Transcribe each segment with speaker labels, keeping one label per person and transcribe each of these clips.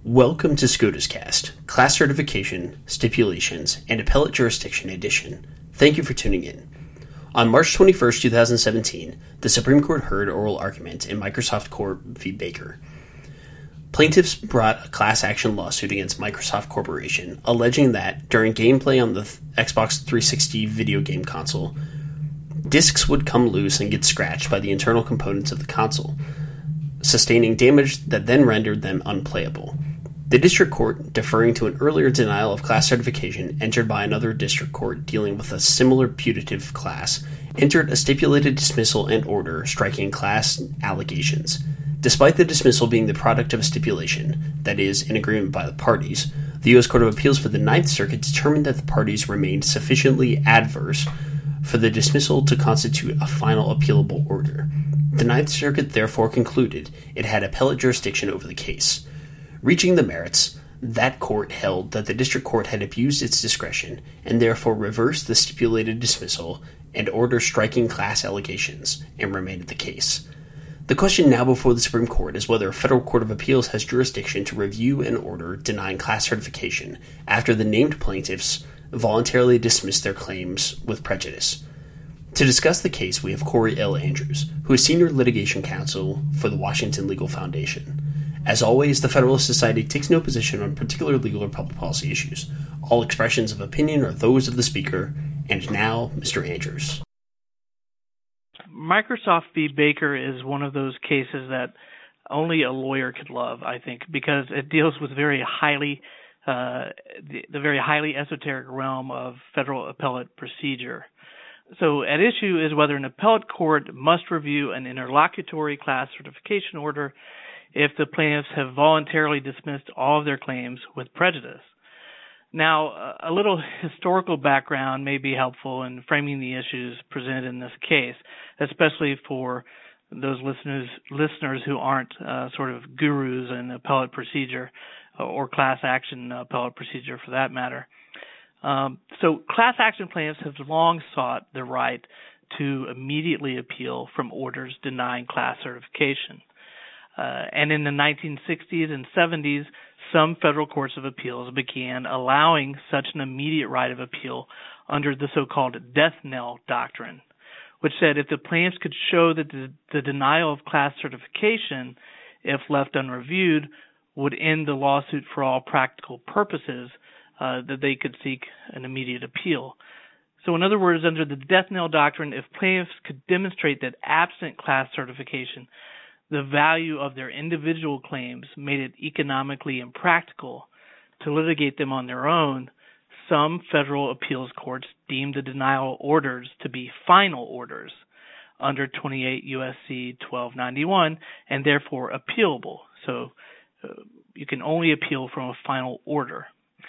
Speaker 1: Welcome to SCOTUS Cast, Class Certification, Stipulations, and Appellate Jurisdiction Edition. Thank you for tuning in. On March 21, 2017, the Supreme Court heard oral argument in Microsoft Corp v. Baker. Plaintiffs brought a class action lawsuit against Microsoft Corporation, alleging that, during gameplay on the Xbox 360 video game console, discs would come loose and get scratched by the internal components of the console, sustaining damage that then rendered them unplayable. The district court, deferring to an earlier denial of class certification entered by another district court dealing with a similar putative class, entered a stipulated dismissal and order striking class allegations. Despite the dismissal being the product of a stipulation, that is, in agreement by the parties, the U.S. Court of Appeals for the Ninth Circuit determined that the parties remained sufficiently adverse for the dismissal to constitute a final appealable order. The Ninth Circuit therefore concluded it had appellate jurisdiction over the case. Reaching the merits, that court held that the district court had abused its discretion and therefore reversed the stipulated dismissal and order striking class allegations and remanded the case. The question now before the Supreme Court is whether a federal court of appeals has jurisdiction to review an order denying class certification after the named plaintiffs voluntarily dismissed their claims with prejudice. To discuss the case, we have Corey L. Andrews, who is Senior Litigation Counsel for the Washington Legal Foundation. As always, the Federalist Society takes no position on particular legal or public policy issues. All expressions of opinion are those of the speaker. And now, Mr. Andrews.
Speaker 2: Microsoft v. Baker is one of those cases that only a lawyer could love, I think, because it deals with the very highly esoteric realm of federal appellate procedure. So at issue is whether an appellate court must review an interlocutory class certification order if the plaintiffs have voluntarily dismissed all of their claims with prejudice. Now, a little historical background may be helpful in framing the issues presented in this case, especially for those listeners who aren't sort of gurus in appellate procedure or class action appellate procedure for that matter. So class action plaintiffs have long sought the right to immediately appeal from orders denying class certification. And in the 1960s and 70s, some federal courts of appeals began allowing such an immediate right of appeal under the so-called death knell doctrine, which said if the plaintiffs could show that the denial of class certification, if left unreviewed, would end the lawsuit for all practical purposes, that they could seek an immediate appeal. So in other words, under the death knell doctrine, if plaintiffs could demonstrate that absent class certification, the value of their individual claims made it economically impractical to litigate them on their own, some federal appeals courts deemed the denial orders to be final orders under 28 U.S.C. 1291 and therefore appealable. So you can only appeal from a final order.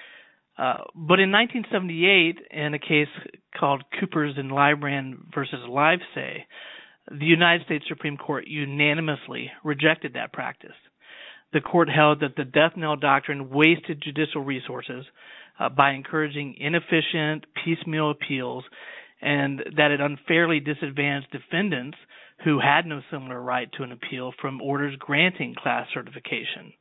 Speaker 2: But in 1978, in a case called Coopers and Lybrand versus Livesay, the United States Supreme Court unanimously rejected that practice. The court held that the death knell doctrine wasted judicial resources by encouraging inefficient, piecemeal appeals, and that it unfairly disadvantaged defendants who had no similar right to an appeal from orders granting class certification.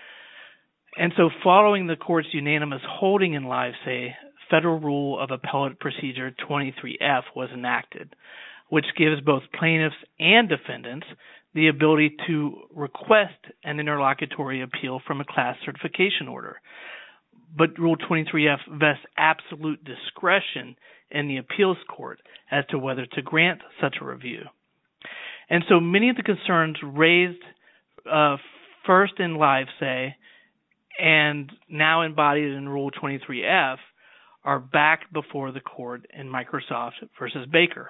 Speaker 2: And so following the court's unanimous holding in Livesay, Federal Rule of Appellate Procedure 23F was enacted, which gives both plaintiffs and defendants the ability to request an interlocutory appeal from a class certification order. But Rule 23F vests absolute discretion in the appeals court as to whether to grant such a review. And so many of the concerns raised first in Livesay and now embodied in Rule 23F are back before the court in Microsoft versus Baker.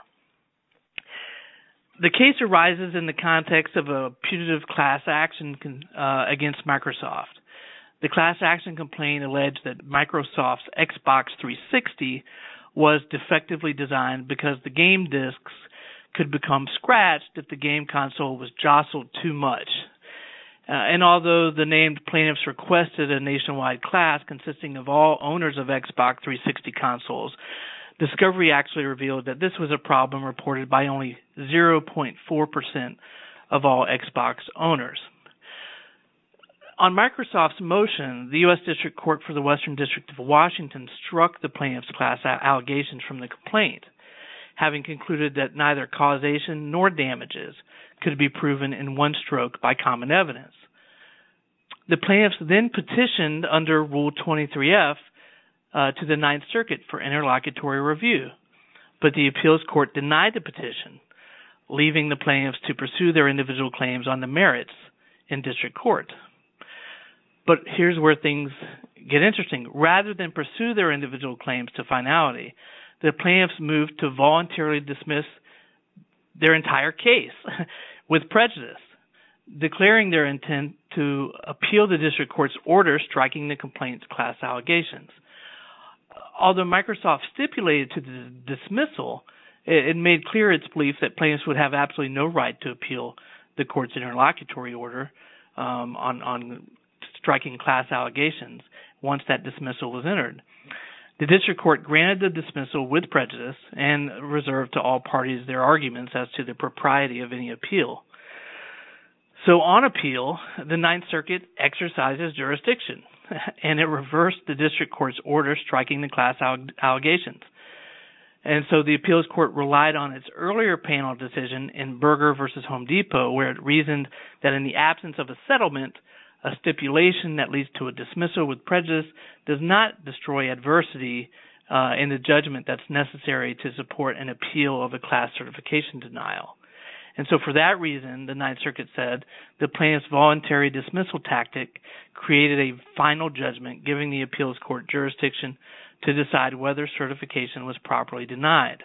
Speaker 2: The case arises in the context of a putative class action against Microsoft. The class action complaint alleged that Microsoft's Xbox 360 was defectively designed because the game discs could become scratched if the game console was jostled too much. And although the named plaintiffs requested a nationwide class consisting of all owners of Xbox 360 consoles, discovery actually revealed that this was a problem reported by only 0.4% of all Xbox owners. On Microsoft's motion, the U.S. District Court for the Western District of Washington struck the plaintiff's class allegations from the complaint, having concluded that neither causation nor damages could be proven in one stroke by common evidence. The plaintiffs then petitioned under Rule 23F to the Ninth Circuit for interlocutory review, but the appeals court denied the petition, leaving the plaintiffs to pursue their individual claims on the merits in district court. But here's where things get interesting. Rather than pursue their individual claims to finality, the plaintiffs moved to voluntarily dismiss their entire case with prejudice, declaring their intent to appeal the district court's order striking the complaint's class allegations. Although Microsoft stipulated to the dismissal, it made clear its belief that plaintiffs would have absolutely no right to appeal the court's interlocutory order on striking class allegations once that dismissal was entered. The district court granted the dismissal with prejudice and reserved to all parties their arguments as to the propriety of any appeal. So on appeal, the Ninth Circuit exercises jurisdiction, and it reversed the district court's order striking the class allegations. And so the appeals court relied on its earlier panel decision in Berger v. Home Depot, where it reasoned that in the absence of a settlement, a stipulation that leads to a dismissal with prejudice does not destroy adversity in the judgment that's necessary to support an appeal of a class certification denial. And so for that reason, the Ninth Circuit said the plaintiff's voluntary dismissal tactic created a final judgment giving the appeals court jurisdiction to decide whether certification was properly denied.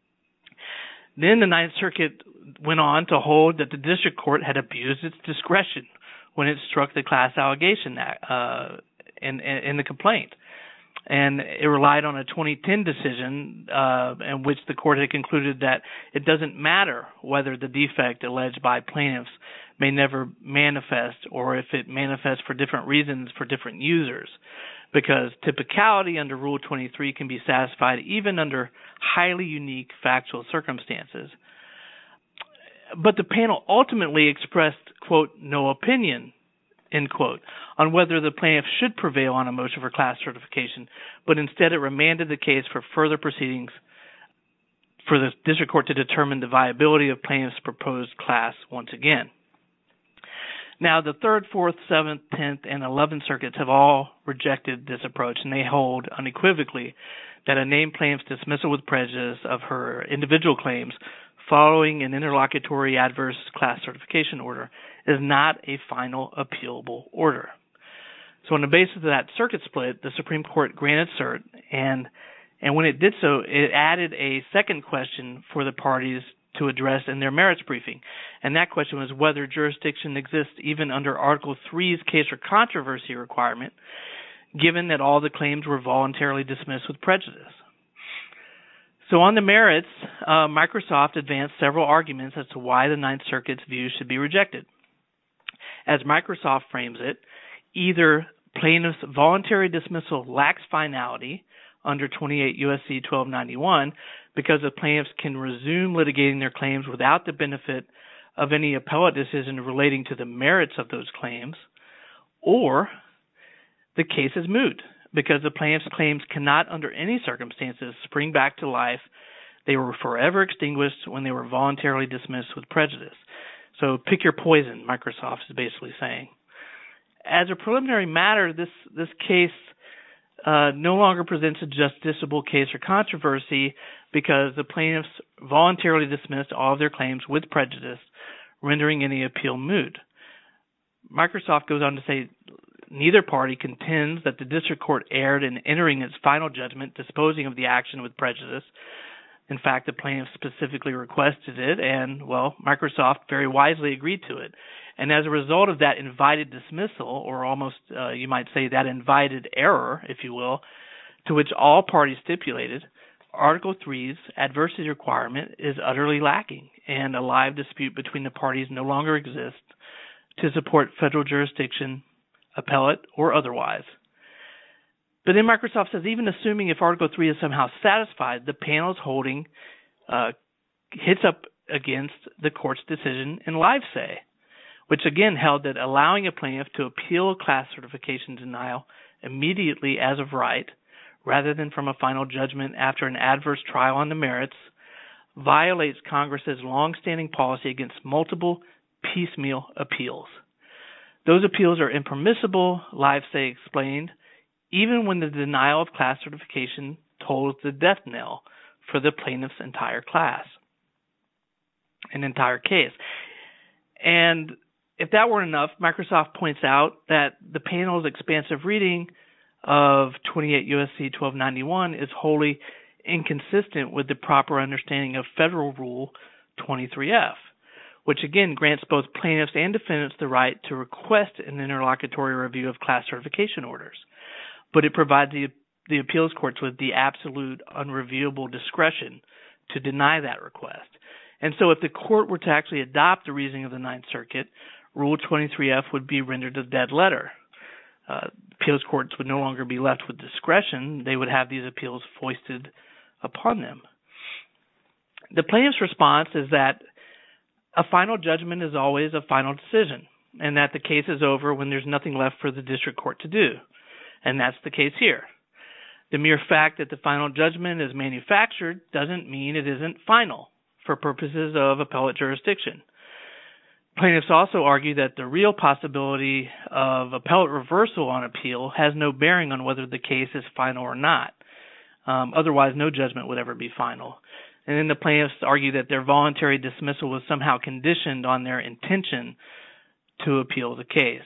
Speaker 2: Then the Ninth Circuit went on to hold that the district court had abused its discretion when it struck the class allegation in the complaint. And it relied on a 2010 decision in which the court had concluded that it doesn't matter whether the defect alleged by plaintiffs may never manifest or if it manifests for different reasons for different users, because typicality under Rule 23 can be satisfied even under highly unique factual circumstances. But the panel ultimately expressed, quote, no opinion, end quote, on whether the plaintiff should prevail on a motion for class certification, but instead it remanded the case for further proceedings for the district court to determine the viability of plaintiff's proposed class once again. Now, the 3rd, 4th, 7th, 10th, and 11th circuits have all rejected this approach, and they hold unequivocally that a named plaintiff's dismissal with prejudice of her individual claims following an interlocutory adverse class certification order is not a final appealable order. So on the basis of that circuit split, the Supreme Court granted cert, and when it did so, it added a second question for the parties to address in their merits briefing. And that question was whether jurisdiction exists even under Article 3's case or controversy requirement, given that all the claims were voluntarily dismissed with prejudice. So on the merits, Microsoft advanced several arguments as to why the Ninth Circuit's view should be rejected. As Microsoft frames it, either plaintiff's voluntary dismissal lacks finality under 28 U.S.C. 1291 because the plaintiffs can resume litigating their claims without the benefit of any appellate decision relating to the merits of those claims, or the case is moot because the plaintiff's claims cannot under any circumstances spring back to life. They were forever extinguished when they were voluntarily dismissed with prejudice. So pick your poison, Microsoft is basically saying. As a preliminary matter, this case no longer presents a justiciable case or controversy because the plaintiffs voluntarily dismissed all of their claims with prejudice, rendering any appeal moot. Microsoft goes on to say neither party contends that the district court erred in entering its final judgment disposing of the action with prejudice. In fact, the plaintiff specifically requested it, and, well, Microsoft very wisely agreed to it. And as a result of that invited dismissal, or almost you might say that invited error, if you will, to which all parties stipulated, Article 3's adversity requirement is utterly lacking, and a live dispute between the parties no longer exists to support federal jurisdiction, appellate or otherwise. But then Microsoft says even assuming if Article 3 is somehow satisfied, the panel's holding hits up against the court's decision in Livesay, which again held that allowing a plaintiff to appeal a class certification denial immediately as of right, rather than from a final judgment after an adverse trial on the merits, violates Congress's longstanding policy against multiple piecemeal appeals. Those appeals are impermissible, Livesay explained, even when the denial of class certification tolls the death knell for the plaintiff's entire class, an entire case. And if that weren't enough, Microsoft points out that the panel's expansive reading of 28 U.S.C. 1291 is wholly inconsistent with the proper understanding of Federal Rule 23F, which again grants both plaintiffs and defendants the right to request an interlocutory review of class certification orders. But it provides the appeals courts with the absolute unreviewable discretion to deny that request. And so if the court were to actually adopt the reasoning of the Ninth Circuit, Rule 23F would be rendered a dead letter. Appeals courts would no longer be left with discretion. They would have these appeals foisted upon them. The plaintiff's response is that a final judgment is always a final decision, and that the case is over when there's nothing left for the district court to do. And that's the case here. The mere fact that the final judgment is manufactured doesn't mean it isn't final for purposes of appellate jurisdiction. Plaintiffs also argue that the real possibility of appellate reversal on appeal has no bearing on whether the case is final or not. Otherwise, no judgment would ever be final. And then the plaintiffs argue that their voluntary dismissal was somehow conditioned on their intention to appeal the case.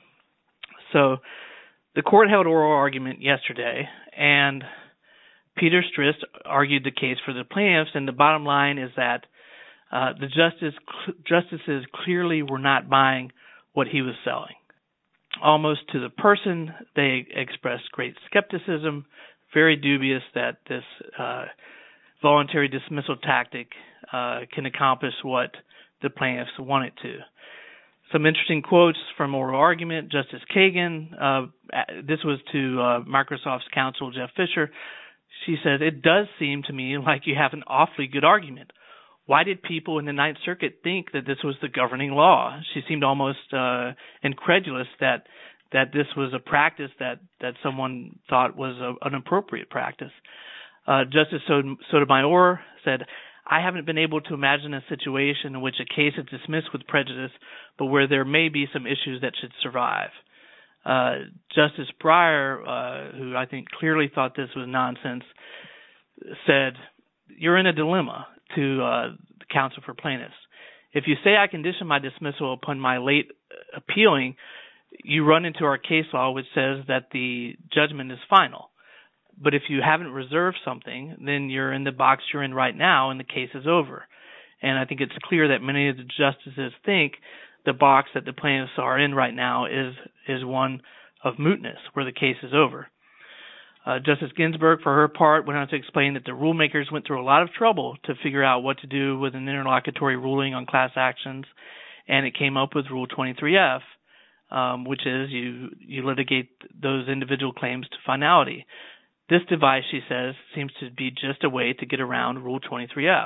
Speaker 2: So the court held oral argument yesterday, and Peter Stris argued the case for the plaintiffs, and the bottom line is that the justices clearly were not buying what he was selling. Almost to the person, they expressed great skepticism, very dubious that this voluntary dismissal tactic can accomplish what the plaintiffs want it to. Some interesting quotes from oral argument. Justice Kagan, this was to Microsoft's counsel, Jeff Fisher. She said, "It does seem to me like you have an awfully good argument. Why did people in the Ninth Circuit think that this was the governing law?" She seemed almost incredulous that this was a practice that someone thought was an appropriate practice. Justice Sotomayor said, "I haven't been able to imagine a situation in which a case is dismissed with prejudice, but where there may be some issues that should survive." Justice Breyer, who I think clearly thought this was nonsense, said, "You're in a dilemma," to the counsel for plaintiffs. "If you say I condition my dismissal upon my late appealing, you run into our case law, which says that the judgment is final. But if you haven't reserved something, then you're in the box you're in right now, and the case is over." And I think it's clear that many of the justices think the box that the plaintiffs are in right now is one of mootness, where the case is over. Justice Ginsburg, for her part, went on to explain that the rulemakers went through a lot of trouble to figure out what to do with an interlocutory ruling on class actions, and it came up with Rule 23F, which is you litigate those individual claims to finality. This device, she says, seems to be just a way to get around Rule 23F.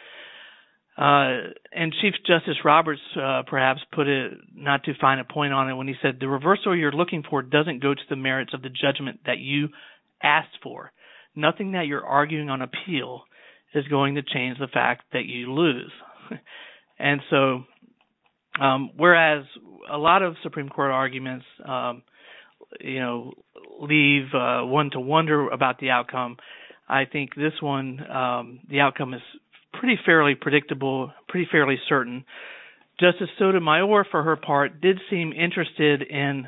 Speaker 2: And Chief Justice Roberts perhaps put it not too fine a point on it when he said, "The reversal you're looking for doesn't go to the merits of the judgment that you asked for. Nothing that you're arguing on appeal is going to change the fact that you lose." And so, whereas a lot of Supreme Court arguments, leave one to wonder about the outcome, I think this one, the outcome is pretty fairly predictable, pretty fairly certain. Justice Sotomayor, for her part, did seem interested in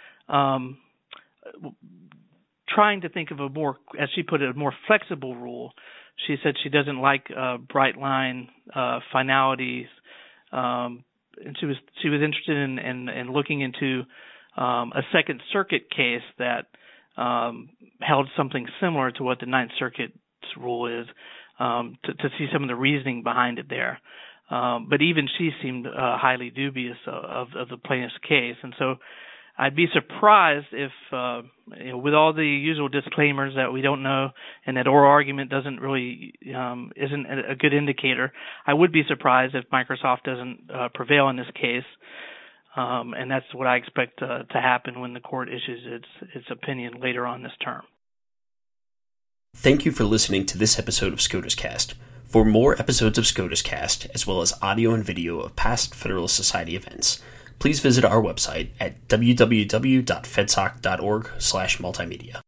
Speaker 2: trying to think of a more, as she put it, a more flexible rule. She said she doesn't like bright line finalities, and she was interested in looking into a Second Circuit case that held something similar to what the Ninth Circuit's rule is, to see some of the reasoning behind it there. But even she seemed highly dubious of the plaintiff's case. And so I'd be surprised if, with all the usual disclaimers that we don't know and that oral argument doesn't really isn't a good indicator, I would be surprised if Microsoft doesn't prevail in this case. And that's what I expect to happen when the court issues its opinion later on this term.
Speaker 1: Thank you for listening to this episode of SCOTUS Cast. For more episodes of SCOTUS Cast, as well as audio and video of past Federalist Society events, please visit our website at www.fedsoc.org/multimedia.